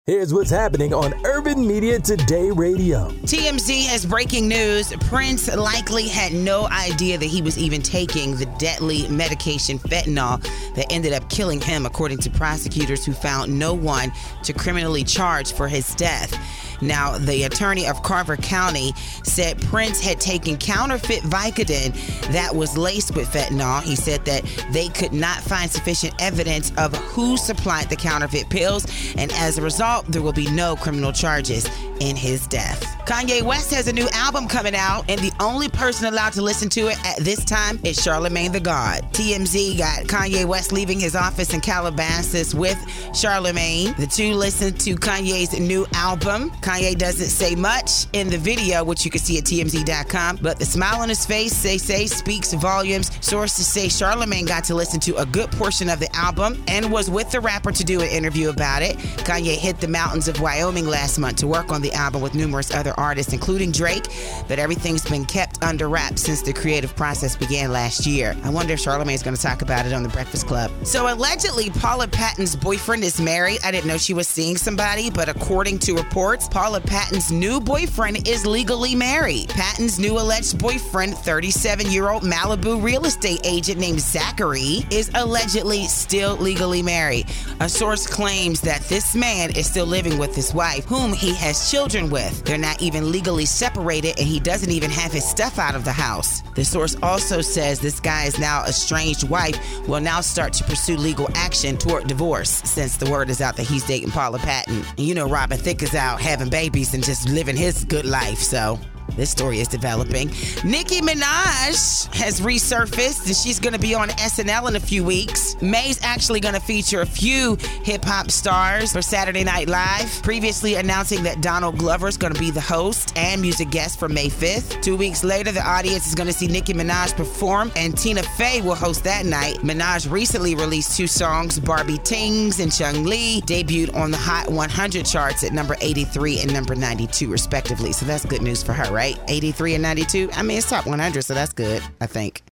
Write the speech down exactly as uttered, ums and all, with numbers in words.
Here's what's happening on Urban Media Today Radio. T M Z has breaking news. Prince likely had no idea that he was even taking the deadly medication fentanyl that ended up killing him, according to prosecutors who found no one to criminally charge for his death. Now, the attorney of Carver County said Prince had taken counterfeit Vicodin that was laced with fentanyl. He said that they could not find sufficient evidence of who supplied the counterfeit pills, and as a result, there will be no criminal charges in his death. Kanye West has a new album coming out, and the only person allowed to listen to it at this time is Charlamagne the God. T M Z got Kanye West leaving his office in Calabasas with Charlamagne. The two listened to Kanye's new album. Kanye doesn't say much in the video, which you can see at T M Z dot com, but the smile on his face, they say, speaks volumes. Sources say Charlamagne got to listen to a good portion of the album and was with the rapper to do an interview about it. Kanye hit the mountains of Wyoming last month to work on the album with numerous other artists, including Drake, but everything's been kept under wraps since the creative process began last year. I wonder if Charlamagne's going to talk about it on The Breakfast Club. So allegedly, Paula Patton's boyfriend is married. I didn't know she was seeing somebody, but according to reports, Paula Patton's new boyfriend is legally married. Patton's new alleged boyfriend, thirty-seven-year-old Malibu real estate agent named Zachary, is allegedly still legally married. A source claims that this man is still living with his wife, whom he has children with. They're not even legally separated, and he doesn't even have his stuff out of the house. The source also says this guy's now estranged wife will now start to pursue legal action toward divorce, since the word is out that he's dating Paula Patton. And you know Robin Thicke is out having babies and just living his good life, so this story is developing. Nicki Minaj has resurfaced, and she's going to be on S N L in a few weeks. May's actually going to feature a few hip-hop stars for Saturday Night Live, previously announcing that Donald Glover is going to be the host and music guest for May fifth. Two weeks later, the audience is going to see Nicki Minaj perform, and Tina Fey will host that night. Minaj recently released two songs, Barbie Tings and Chung Lee, debuted on the Hot one hundred charts at number eighty-three and number ninety-two, respectively. So that's good news for her, right? eighty-three and ninety-two. I mean, it's top one hundred, so that's good, I think.